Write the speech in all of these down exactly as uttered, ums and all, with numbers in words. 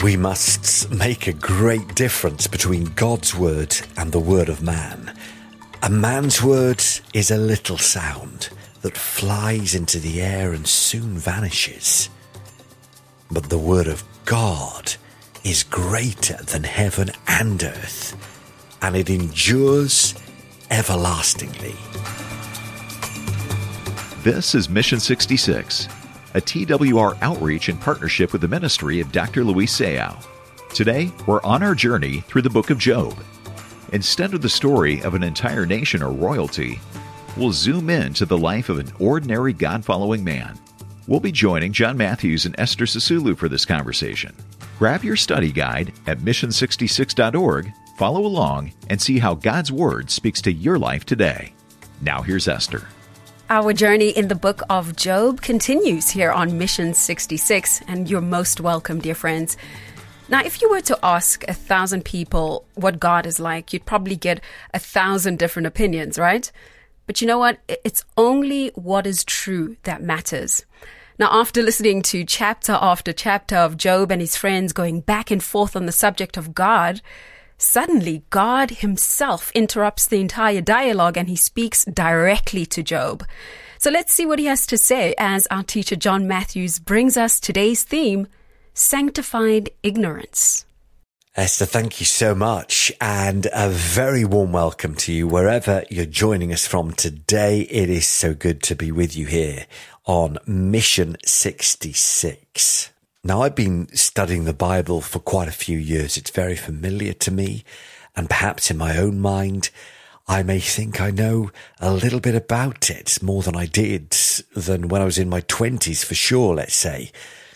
We must make a great difference between God's word and the word of man. A man's word is a little sound that flies into the air and soon vanishes. But the word of God is greater than heaven and earth, and it endures everlastingly. This is Mission sixty-six, a T W R outreach in partnership with the ministry of Doctor Luis Seiao. Today, we're on our journey through the book of Job. Instead of the story of an entire nation or royalty, we'll zoom in to the life of an ordinary God-following man. We'll be joining John Matthews and Esther Sisulu for this conversation. Grab your study guide at mission sixty-six dot org, follow along, and see how God's Word speaks to your life today. Now here's Esther. Our journey in the book of Job continues here on Mission sixty-six, and you're most welcome, dear friends. Now, if you were to ask a thousand people what God is like, you'd probably get a thousand different opinions, right? But you know what? It's only what is true that matters. Now, after listening to chapter after chapter of Job and his friends going back and forth on the subject of God, suddenly God himself interrupts the entire dialogue and he speaks directly to Job. So let's see what he has to say as our teacher John Matthews brings us today's theme, Sanctified Ignorance. Esther, thank you so much, and a very warm welcome to you wherever you're joining us from today. It is so good to be with you here on Mission sixty-six. Now, I've been studying the Bible for quite a few years. It's very familiar to me, and perhaps in my own mind, I may think I know a little bit about it, more than I did than when I was in my twenties, for sure, let's say.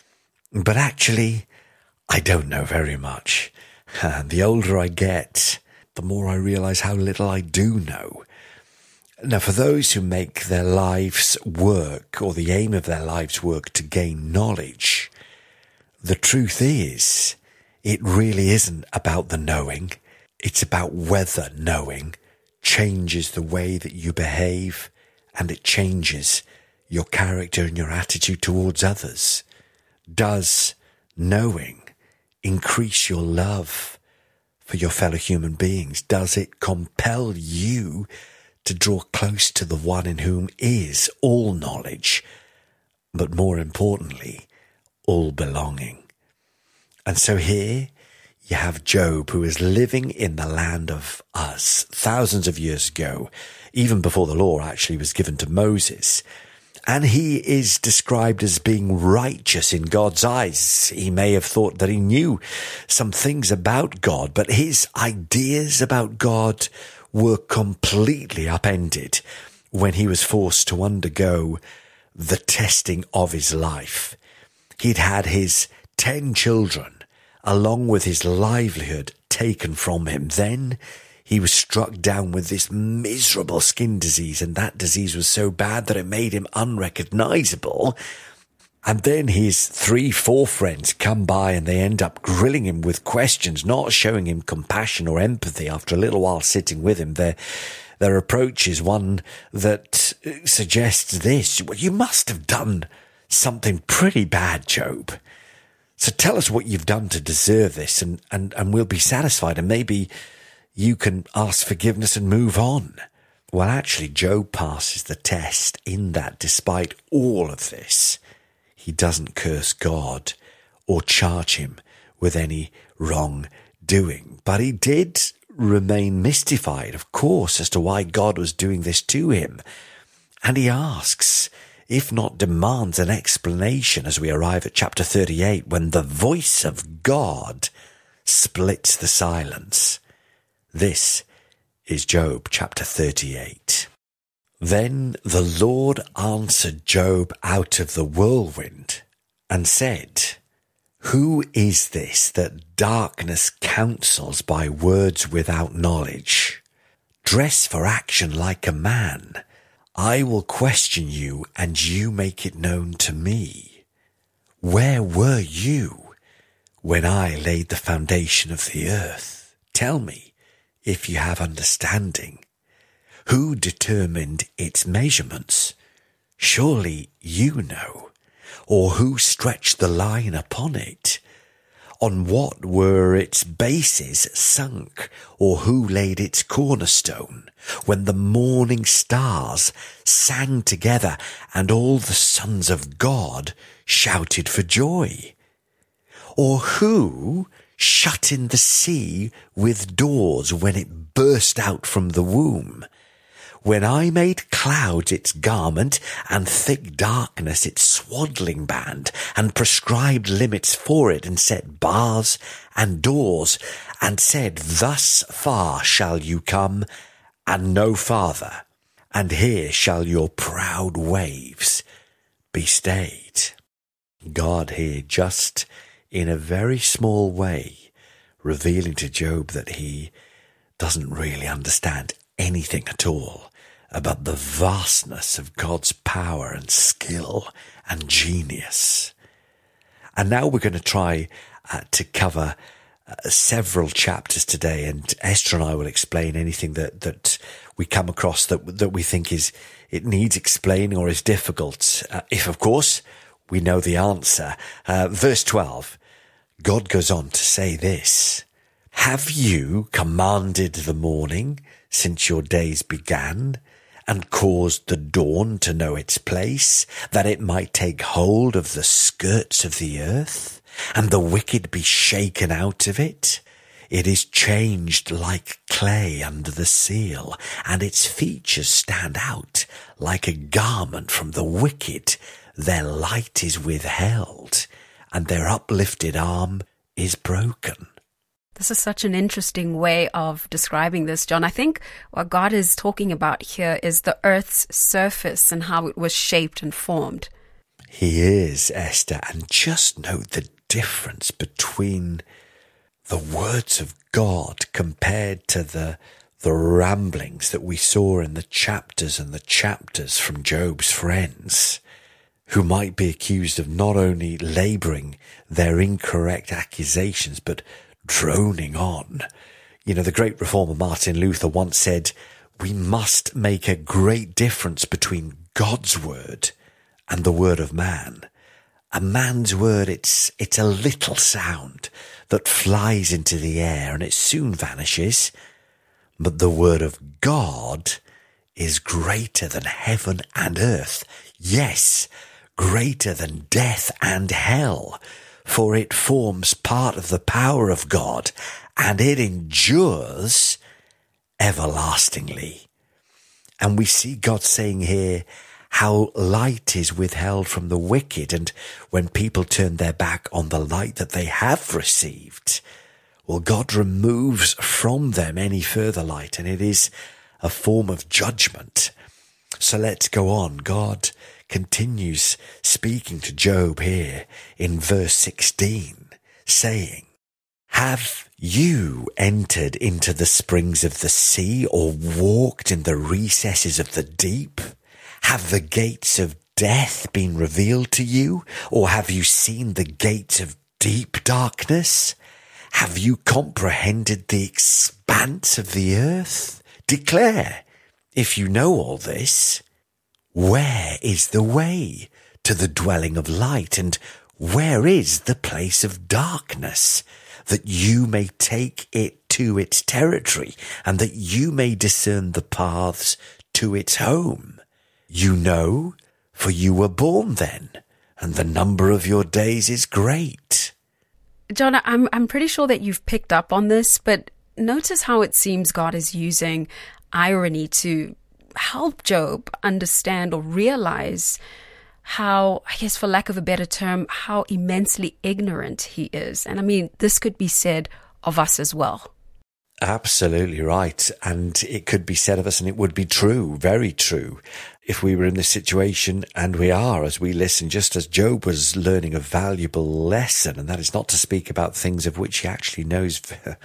But actually, I don't know very much. And the older I get, the more I realize how little I do know. Now, for those who make their lives work, or the aim of their lives work, to gain knowledge, the truth is, it really isn't about the knowing. It's about whether knowing changes the way that you behave, and it changes your character and your attitude towards others. Does knowing increase your love for your fellow human beings? Does it compel you to draw close to the one in whom is all knowledge, but more importantly, all belonging? And so here you have Job, who is living in the land of Uz thousands of years ago, even before the law actually was given to Moses. And he is described as being righteous in God's eyes. He may have thought that he knew some things about God, but his ideas about God were completely upended when he was forced to undergo the testing of his life. He'd had his ten children, along with his livelihood, taken from him. Then he was struck down with this miserable skin disease, and that disease was so bad that it made him unrecognizable. And then his three, four friends come by and they end up grilling him with questions, not showing him compassion or empathy after a little while sitting with him. Their, their approach is one that suggests this: well, you must have done something pretty bad, Job. So tell us what you've done to deserve this, and, and, and we'll be satisfied, and maybe you can ask forgiveness and move on. Well, actually, Job passes the test in that despite all of this, he doesn't curse God or charge him with any wrongdoing. But he did remain mystified, of course, as to why God was doing this to him. And he asks, if not demands, an explanation as we arrive at chapter thirty-eight, when the voice of God splits the silence. This is Job chapter thirty-eight. Then the Lord answered Job out of the whirlwind and said, Who is this that darkness counsels by words without knowledge? Dress for action like a man. I will question you, and you make it known to me. Where were you when I laid the foundation of the earth? Tell me, if you have understanding. Who determined its measurements? Surely you know. Or who stretched the line upon it? On what were its bases sunk, or who laid its cornerstone, when the morning stars sang together and all the sons of God shouted for joy? Or who shut in the sea with doors when it burst out from the womb? When I made clouds its garment and thick darkness its swaddling band, and prescribed limits for it, and set bars and doors, and said, thus far shall you come, and no farther, and here shall your proud waves be stayed. God here, just in a very small way, revealing to Job that he doesn't really understand anything at all about the vastness of God's power and skill and genius. And now we're going to try uh, to cover uh, several chapters today, and Esther and I will explain anything that, that we come across that that we think is it needs explaining or is difficult, uh, if of course we know the answer. Uh, verse twelve, God goes on to say this: have you commanded the morning since your days began, and caused the dawn to know its place, that it might take hold of the skirts of the earth, and the wicked be shaken out of it? It is changed like clay under the seal, and its features stand out like a garment from the wicked. Their light is withheld, and their uplifted arm is broken. This is such an interesting way of describing this, John. I think what God is talking about here is the earth's surface and how it was shaped and formed. He is, Esther, and just note the difference between the words of God compared to the the ramblings that we saw in the chapters and the chapters from Job's friends, who might be accused of not only labouring their incorrect accusations, but droning on. You know, the great reformer Martin Luther once said, we must make a great difference between God's word and the word of man. A man's word, it's it's a little sound that flies into the air and it soon vanishes. But the word of God is greater than heaven and earth. Yes, greater than death and hell. For it forms part of the power of God, and it endures everlastingly. And we see God saying here how light is withheld from the wicked, and when people turn their back on the light that they have received, well, God removes from them any further light, and it is a form of judgment. So let's go on. God continues speaking to Job here in verse sixteen, saying, have you entered into the springs of the sea, or walked in the recesses of the deep? Have the gates of death been revealed to you, or have you seen the gates of deep darkness? Have you comprehended the expanse of the earth? Declare, if you know all this. Where is the way to the dwelling of light, and where is the place of darkness, that you may take it to its territory, and that you may discern the paths to its home? You know, for you were born then, and the number of your days is great. John, I'm I'm pretty sure that you've picked up on this, but notice how it seems God is using irony to help Job understand or realize how, I guess for lack of a better term, how immensely ignorant he is. And I mean, this could be said of us as well. Absolutely right. And it could be said of us, and it would be true, very true, if we were in this situation, and we are as we listen, just as Job was learning a valuable lesson, and that is not to speak about things of which he actually knows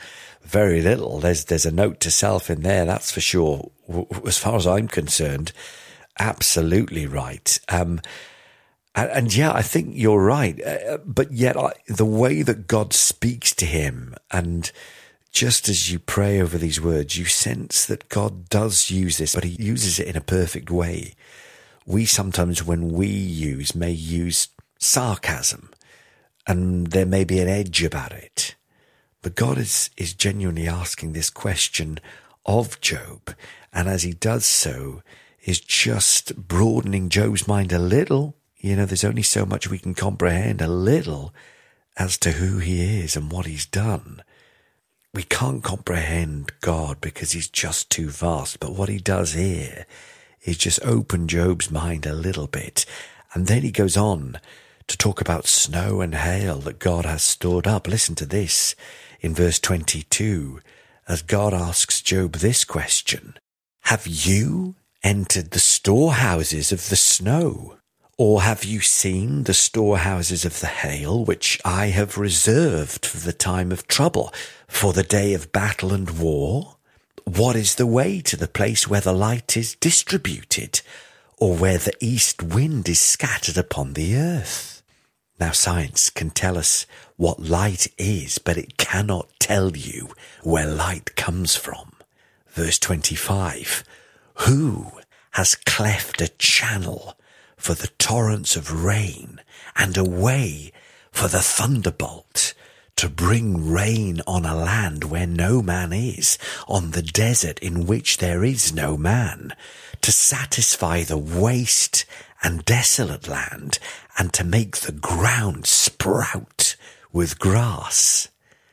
very little. There's there's a note to self in there, that's for sure. As far as I'm concerned, absolutely right. Um, and, and yeah, I think you're right. Uh, but yet I, the way that God speaks to him, and just as you pray over these words, you sense that God does use this, but he uses it in a perfect way. We sometimes, when we use, may use sarcasm and there may be an edge about it. But God is, is genuinely asking this question of Job, and as he does so, is just broadening Job's mind a little. You know, there's only so much we can comprehend, a little, as to who he is and what he's done. We can't comprehend God because he's just too vast, but what he does here is just open Job's mind a little bit. And then he goes on to talk about snow and hail that God has stored up. Listen to this in verse twenty-two, as God asks Job this question: have you entered the storehouses of the snow? Or have you seen the storehouses of the hail, which I have reserved for the time of trouble, for the day of battle and war? What is the way to the place where the light is distributed, or where the east wind is scattered upon the earth? Now, science can tell us what light is, but it cannot tell you where light comes from. Verse twenty-five, who has cleft a channel for the torrents of rain, and a way for the thunderbolt, to bring rain on a land where no man is, on the desert in which there is no man, to satisfy the waste and desolate land, and to make the ground sprout with grass?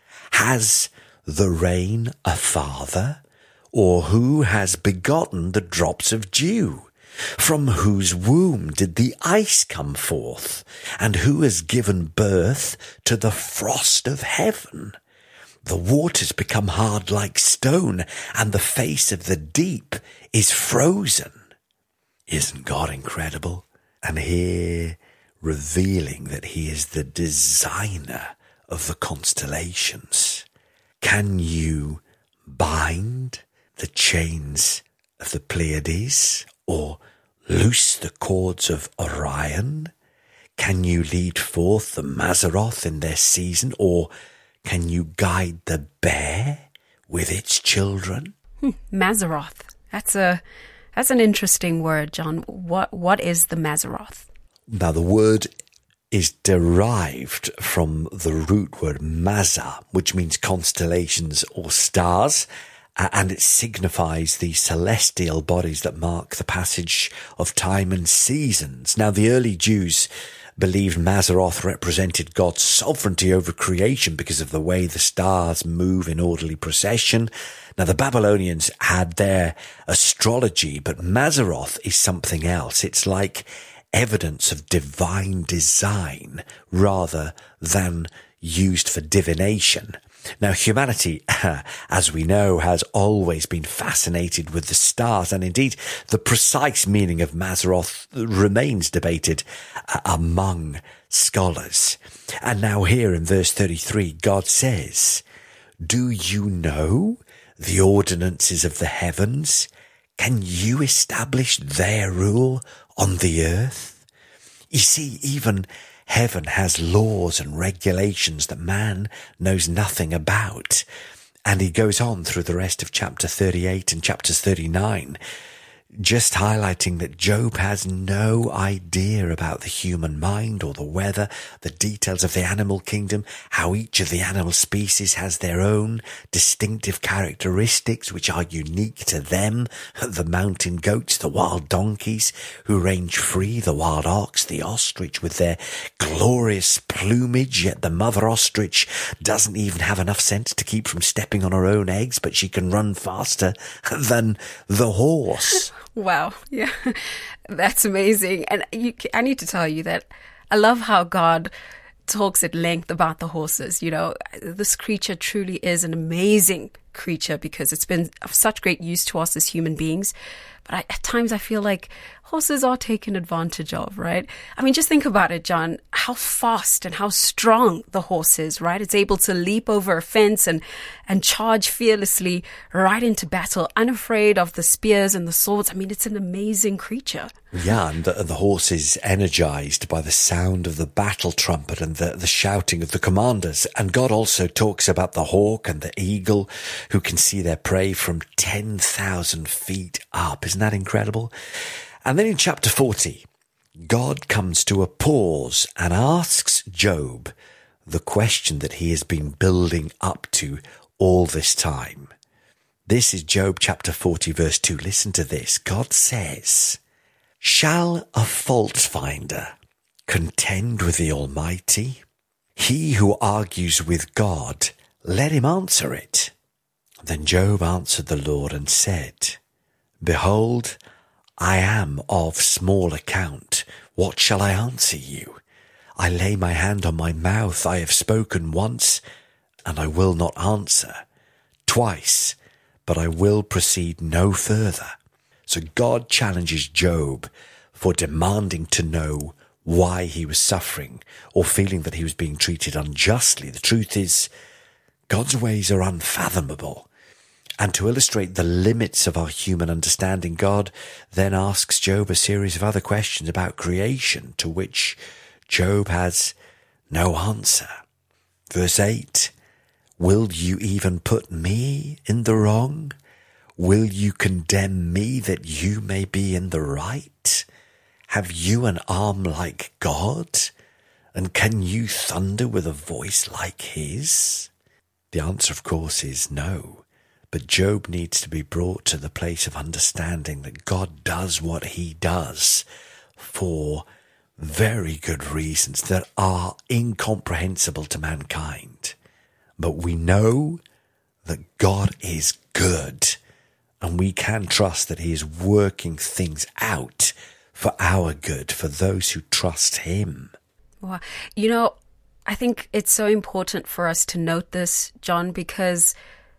Has the rain a father, or who has begotten the drops of dew? From whose womb did the ice come forth? And who has given birth to the frost of heaven? The waters become hard like stone, and the face of the deep is frozen. Isn't God incredible? And here revealing that he is the designer of the constellations. Can you bind the chains of the Pleiades, or loose the cords of Orion? Can you lead forth the Mazzaroth in their season, or can you guide the bear with its children? Hmm, Mazzaroth. That's a that's an interesting word, John. What what is the Mazzaroth? Now, the word is derived from the root word Mazza, which means constellations or stars. And it signifies the celestial bodies that mark the passage of time and seasons. Now, the early Jews believed Mazzaroth represented God's sovereignty over creation because of the way the stars move in orderly procession. Now, the Babylonians had their astrology, but Mazzaroth is something else. It's like evidence of divine design rather than used for divination. Now, humanity, as we know, has always been fascinated with the stars, and indeed the precise meaning of Mazzaroth remains debated uh, among scholars. And now here in verse thirty-three, God says, do you know the ordinances of the heavens? Can you establish their rule on the earth? You see, even heaven has laws and regulations that man knows nothing about. And he goes on through the rest of chapter thirty-eight and chapters thirty-nine, just highlighting that Job has no idea about the human mind or the weather, the details of the animal kingdom, how each of the animal species has their own distinctive characteristics which are unique to them. The mountain goats, the wild donkeys who range free, the wild ox, the ostrich with their glorious plumage, yet the mother ostrich doesn't even have enough sense to keep from stepping on her own eggs, but she can run faster than the horse. Wow. Yeah, that's amazing. And you, I need to tell you that I love how God talks at length about the horses. You know, this creature truly is an amazing creature because it's been of such great use to us as human beings. But I, at times I feel like horses are taken advantage of, right? I mean, just think about it, John, how fast and how strong the horse is, right? It's able to leap over a fence and, and charge fearlessly right into battle, unafraid of the spears and the swords. I mean, it's an amazing creature. Yeah, and the, the horse is energized by the sound of the battle trumpet and the, the shouting of the commanders. And God also talks about the hawk and the eagle who can see their prey from ten thousand feet up. Isn't that incredible? And then in chapter forty, God comes to a pause and asks Job the question that he has been building up to all this time. This is Job chapter forty, verse two. Listen to this. God says, "Shall a fault finder contend with the Almighty? He who argues with God, let him answer it." Then Job answered the Lord and said, "Behold, I am of small account. What shall I answer you? I lay my hand on my mouth. I have spoken once, and I will not answer. Twice, but I will proceed no further." So God challenges Job for demanding to know why he was suffering or feeling that he was being treated unjustly. The truth is, God's ways are unfathomable. And to illustrate the limits of our human understanding, God then asks Job a series of other questions about creation, to which Job has no answer. Verse eight, "Will you even put me in the wrong? Will you condemn me that you may be in the right? Have you an arm like God? And can you thunder with a voice like his?" The answer, of course, is no. But Job needs to be brought to the place of understanding that God does what he does for very good reasons that are incomprehensible to mankind. But we know that God is good, and we can trust that he is working things out for our good, for those who trust him. Well, you know, I think it's so important for us to note this, John, because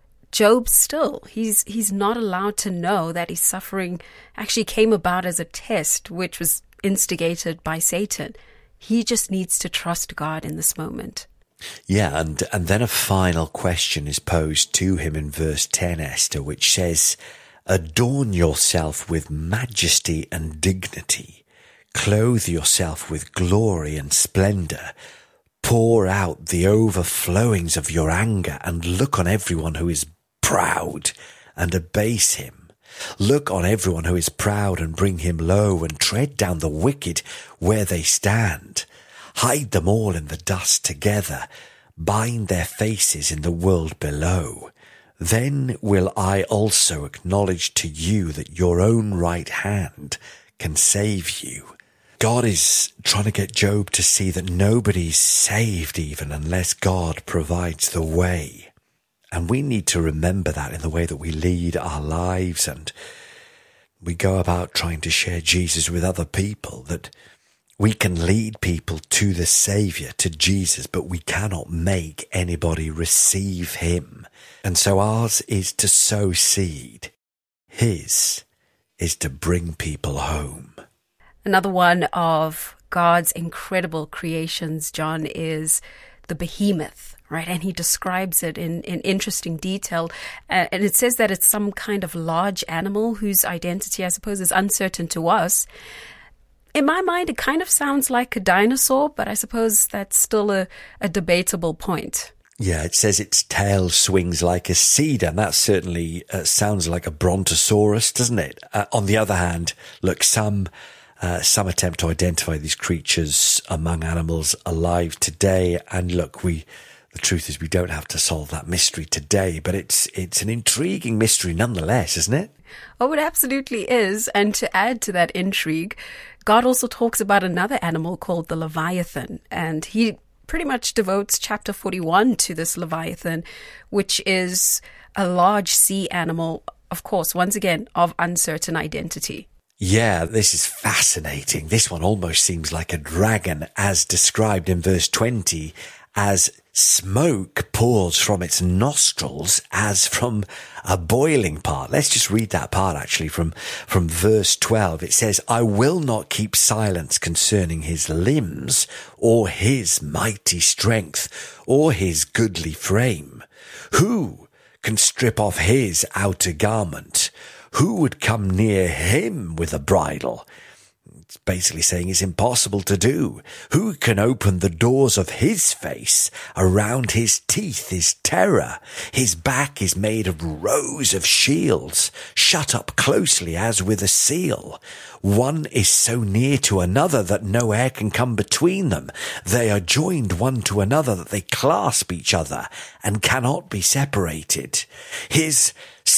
Job still, he's he's not allowed to know that his suffering actually came about as a test, which was instigated by Satan. He just needs to trust God in this moment. Yeah, and, and then a final question is posed to him in verse ten, Esther, which says, "Adorn yourself with majesty and dignity. Clothe yourself with glory and splendor. Pour out the overflowings of your anger and look on everyone who is proud and abase him. Look on everyone who is proud and bring him low, and tread down the wicked where they stand. Hide them all in the dust together. Bind their faces in the world below. Then will I also acknowledge to you that your own right hand can save you." God is trying to get Job to see that nobody's saved even unless God provides the way. And we need to remember that in the way that we lead our lives and we go about trying to share Jesus with other people, that we can lead people to the Saviour, to Jesus, but we cannot make anybody receive him. And so ours is to sow seed. His is to bring people home. Another one of God's incredible creations, John, is the behemoth, right? And he describes it in, in interesting detail. Uh, and it says that it's some kind of large animal whose identity, I suppose, is uncertain to us. In my mind, it kind of sounds like a dinosaur, but I suppose that's still a, a debatable point. Yeah, it says its tail swings like a cedar, and that certainly uh, sounds like a brontosaurus, doesn't it? Uh, on the other hand, look, some uh, some attempt to identify these creatures among animals alive today, and look, we the truth is we don't have to solve that mystery today, but it's it's an intriguing mystery nonetheless, isn't it? Oh, it absolutely is. And to add to that intrigue, God also talks about another animal called the Leviathan, and he pretty much devotes chapter forty-one to this Leviathan, which is a large sea animal, of course, once again, of uncertain identity. Yeah, this is fascinating. This one almost seems like a dragon, as described in verse twenty, as smoke pours from its nostrils as from a boiling pot. Let's just read that part actually from, from verse twelve. It says, "I will not keep silence concerning his limbs or his mighty strength or his goodly frame. Who can strip off his outer garment? Who would come near him with a bridle? It's basically saying it's impossible to do. Who can open the doors of his face? Around his teeth is terror. His back is made of rows of shields, shut up closely as with a seal. One is so near to another that no air can come between them. They are joined one to another that they clasp each other and cannot be separated. His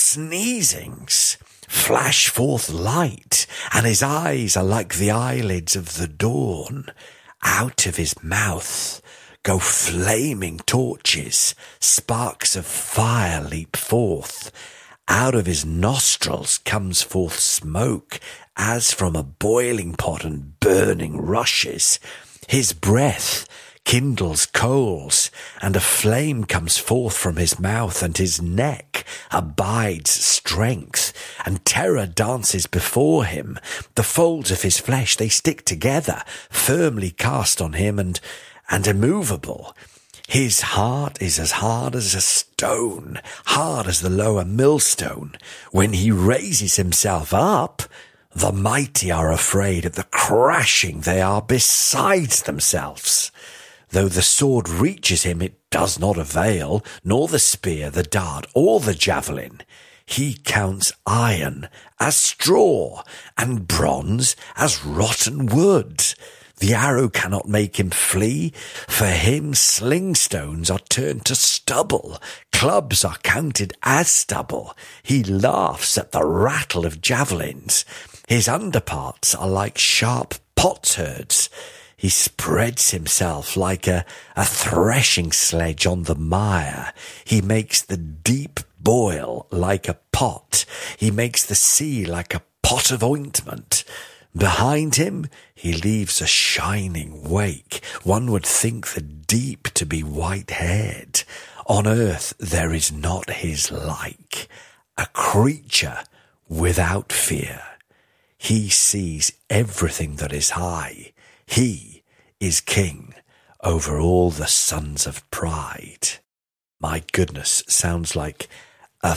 sneezings flash forth light, and his eyes are like the eyelids of the dawn. Out of his mouth go flaming torches, sparks of fire leap forth. Out of his nostrils comes forth smoke, as from a boiling pot and burning rushes. His breath kindles coals, and a flame comes forth from his mouth, and his neck abides strength, and terror dances before him. The folds of his flesh, they stick together, firmly cast on him, and, and immovable. His heart is as hard as a stone, hard as the lower millstone. When he raises himself up, the mighty are afraid. At the crashing, they are beside themselves. Though the sword reaches him, it does not avail, nor the spear, the dart, or the javelin. He counts iron as straw, and bronze as rotten wood. The arrow cannot make him flee. For him sling stones are turned to stubble. Clubs are counted as stubble. He laughs at the rattle of javelins. His underparts are like sharp potsherds. He spreads himself like a, a threshing sledge on the mire. He makes the deep boil like a pot. He makes the sea like a pot of ointment. Behind him, he leaves a shining wake. One would think the deep to be white-haired. On earth there is not his like, a creature without fear. He sees everything that is high. He is king over all the sons of pride. My goodness, sounds like a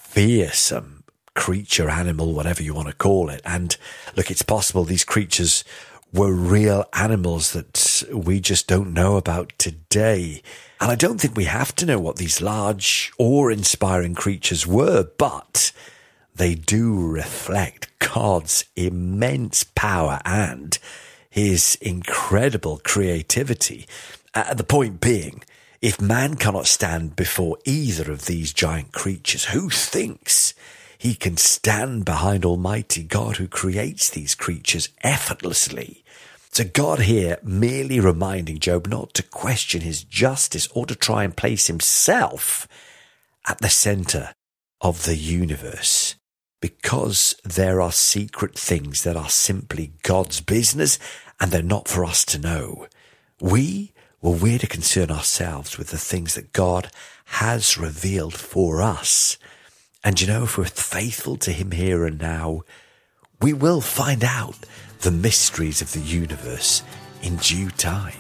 fearsome creature, animal, whatever you want to call it. And look, it's possible these creatures were real animals that we just don't know about today. And I don't think we have to know what these large, awe-inspiring creatures were, but they do reflect God's immense power and his incredible creativity. Uh, the point being, if man cannot stand before either of these giant creatures, who thinks he can stand behind Almighty God who creates these creatures effortlessly? So God here merely reminding Job not to question his justice or to try and place himself at the center of the universe, because there are secret things that are simply God's business and they're not for us to know. We, well, we're to concern ourselves with the things that God has revealed for us. And you know, if we're faithful to him here and now, we will find out the mysteries of the universe in due time.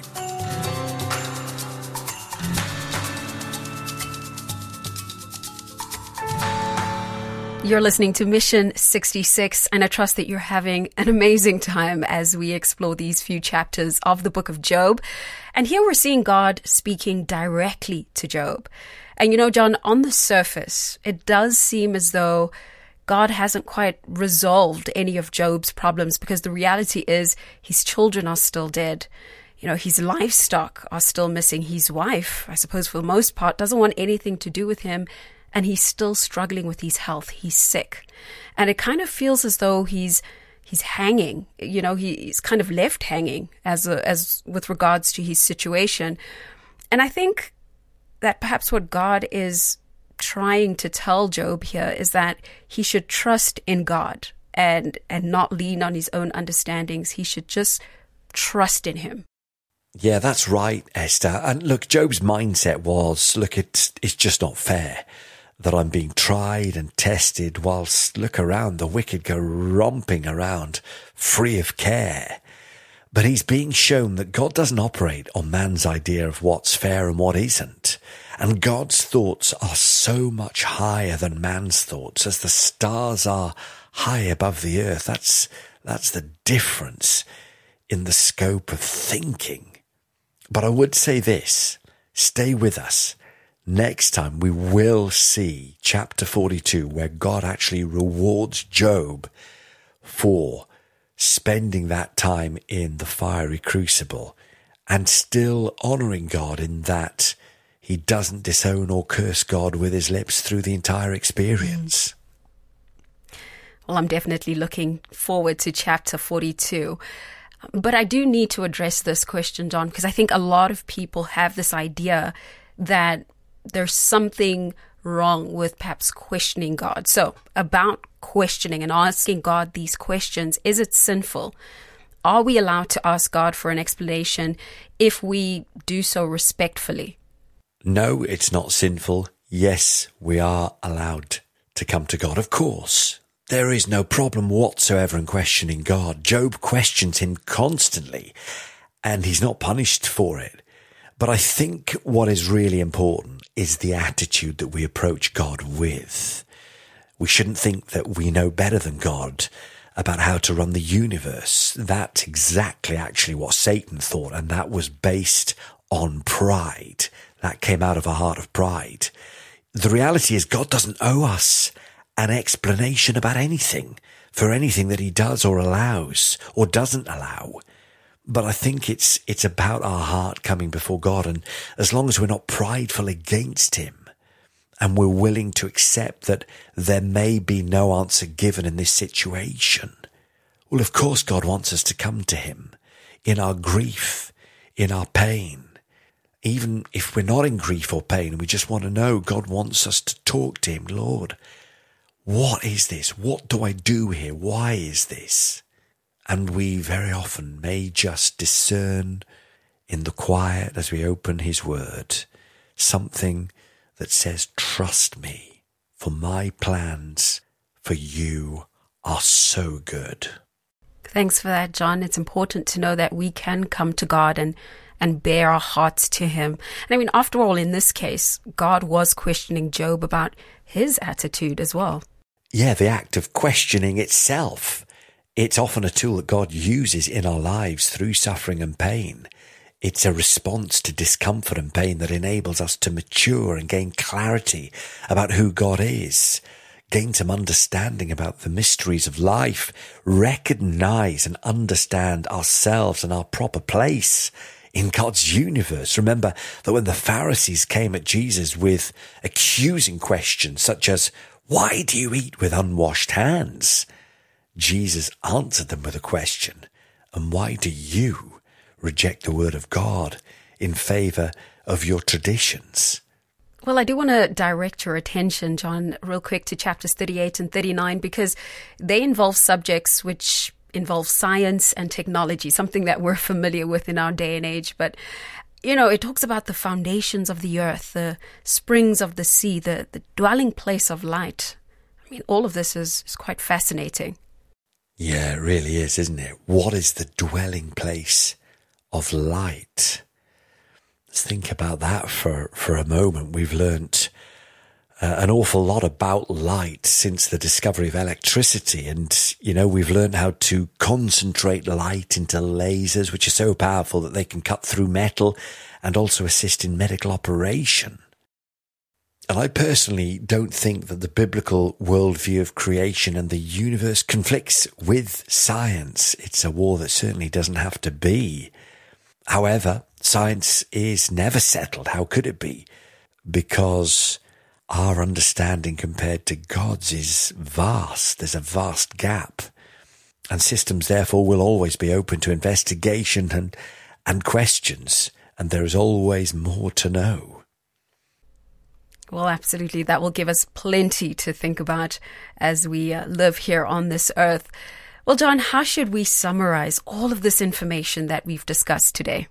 You're listening to Mission sixty-six, and I trust that you're having an amazing time as we explore these few chapters of the book of Job. And here we're seeing God speaking directly to Job. And you know, John, on the surface, it does seem as though God hasn't quite resolved any of Job's problems, because the reality is his children are still dead. You know, his livestock are still missing. His wife, I suppose for the most part, doesn't want anything to do with him. And he's still struggling with his health. He's sick. And it kind of feels as though he's he's hanging. You know, he's kind of left hanging as a, as with regards to his situation. And I think that perhaps what God is trying to tell Job here is that he should trust in God and and not lean on his own understandings. He should just trust in him. Yeah, that's right, Esther. And look, Job's mindset was, look, it's it's just not fair that I'm being tried and tested whilst, look around, the wicked go romping around free of care. But he's being shown that God doesn't operate on man's idea of what's fair and what isn't. And God's thoughts are so much higher than man's thoughts, as the stars are high above the earth. That's That's the difference in the scope of thinking. But I would say this, stay with us. Next time we will see chapter forty-two, where God actually rewards Job for spending that time in the fiery crucible and still honoring God in that he doesn't disown or curse God with his lips through the entire experience. Well, I'm definitely looking forward to chapter forty-two. But I do need to address this question, John, because I think a lot of people have this idea that there's something wrong with perhaps questioning God. So about questioning and asking God these questions, is it sinful? Are we allowed to ask God for an explanation if we do so respectfully? No, it's not sinful. Yes, we are allowed to come to God, of course. There is no problem whatsoever in questioning God. Job questions him constantly, and he's not punished for it. But I think what is really important is the attitude that we approach God with. We shouldn't think that we know better than God about how to run the universe. That's exactly actually what Satan thought, and that was based on pride. That came out of a heart of pride. The reality is God doesn't owe us an explanation about anything, for anything that he does or allows or doesn't allow. But I think it's it's about our heart coming before God, and as long as we're not prideful against him and we're willing to accept that there may be no answer given in this situation, well, of course God wants us to come to him in our grief, in our pain. Even if we're not in grief or pain and we just want to know, God wants us to talk to him. Lord, what is this? What do I do here? Why is this? And we very often may just discern in the quiet as we open his word something that says, trust me, for my plans for you are so good. Thanks for that, John. It's important to know that we can come to God and, and bare our hearts to him. And I mean, after all, in this case, God was questioning Job about his attitude as well. Yeah, the act of questioning itself. It's often a tool that God uses in our lives through suffering and pain. It's a response to discomfort and pain that enables us to mature and gain clarity about who God is, gain some understanding about the mysteries of life, recognize and understand ourselves and our proper place in God's universe. Remember that when the Pharisees came at Jesus with accusing questions such as, why do you eat with unwashed hands? Jesus answered them with a question, and why do you reject the word of God in favor of your traditions? Well, I do want to direct your attention, John, real quick to chapters thirty-eight and thirty-nine, because they involve subjects which involve science and technology, something that we're familiar with in our day and age. But, you know, it talks about the foundations of the earth, the springs of the sea, the, the dwelling place of light. I mean, all of this is, is quite fascinating. Yeah, it really is, isn't it? What is the dwelling place of light? Let's think about that for, for a moment. We've learnt uh, an awful lot about light since the discovery of electricity. And, you know, we've learned how to concentrate light into lasers, which are so powerful that they can cut through metal and also assist in medical operation. And I personally don't think that the biblical worldview of creation and the universe conflicts with science. It's a war that certainly doesn't have to be. However, science is never settled. How could it be? Because our understanding compared to God's is vast. There's a vast gap. And systems, therefore, will always be open to investigation and, and questions. And there is always more to know. Well, absolutely. That will give us plenty to think about as we uh, live here on this earth. Well, John, how should we summarize all of this information that we've discussed today?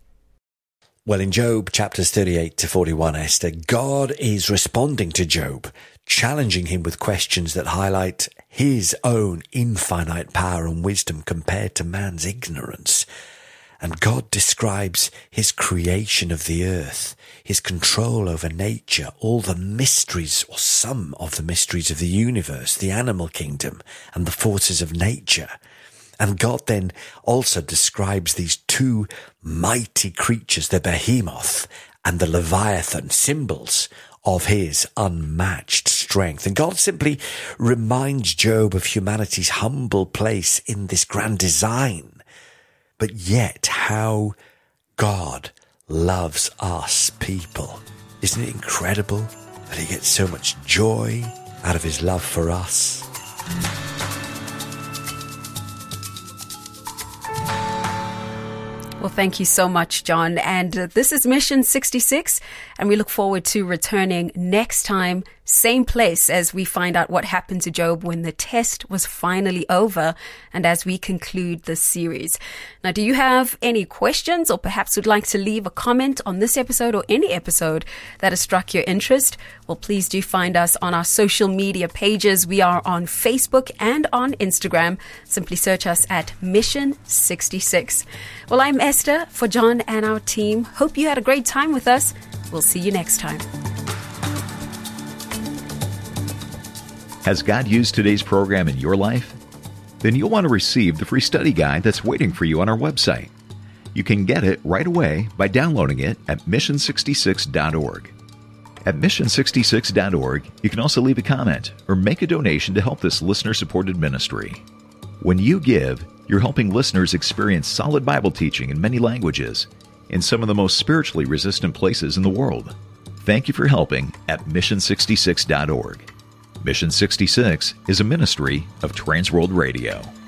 Well, in Job chapters thirty-eight to forty-one, Esther, God is responding to Job, challenging him with questions that highlight his own infinite power and wisdom compared to man's ignorance. And God describes his creation of the earth, his control over nature, all the mysteries, or some of the mysteries of the universe, the animal kingdom, and the forces of nature. And God then also describes these two mighty creatures, the behemoth and the Leviathan, symbols of his unmatched strength. And God simply reminds Job of humanity's humble place in this grand design, but yet how God loves us people. Isn't it incredible that he gets so much joy out of his love for us? Well, thank you so much, John. And uh, this is Mission sixty-six, and we look forward to returning next time, same place, as we find out what happened to Job when the test was finally over and as we conclude this series. Now, do you have any questions, or perhaps would like to leave a comment on this episode or any episode that has struck your interest? Well, please do find us on our social media pages. We are on Facebook and on Instagram. Simply search us at Mission sixty-six. Well, I'm Esther for John and our team. Hope you had a great time with us. We'll see you next time. Has God used today's program in your life? Then you'll want to receive the free study guide that's waiting for you on our website. You can get it right away by downloading it at mission sixty-six dot org. At mission sixty-six dot org, you can also leave a comment or make a donation to help this listener-supported ministry. When you give, you're helping listeners experience solid Bible teaching in many languages in some of the most spiritually resistant places in the world. Thank you for helping at mission sixty-six dot org. Mission sixty-six is a ministry of Transworld Radio.